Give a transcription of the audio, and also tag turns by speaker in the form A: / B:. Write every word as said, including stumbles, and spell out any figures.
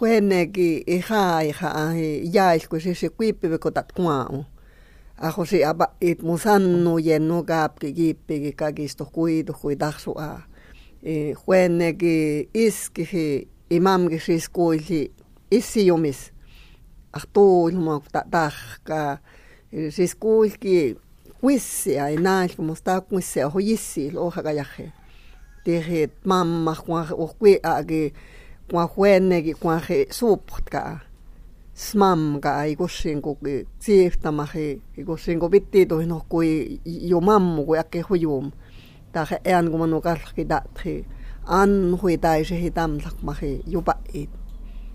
A: huenegi iha iha ahi yail kun se se kuipi ko tat kuau. Ako si aba it musannu yennu kapki kiippi kakisto kuidu kuidaksu a. Huenegi iski imamgi siis kuili issijumis. Ahtuul mo ta tahka siis kuilki kuissia ei näil kun musta kuissia hoissi lohaga jahe. Tihi mamma kun kui agi kun huenegi kun he suupka. Smamga ei kussin kuki siiftamahi kussin ku pitti tuhin kui jo mammu kun jakke hujum. Tahe ean kun manu kalki datri an hui taisi hitamlakmahi jupait.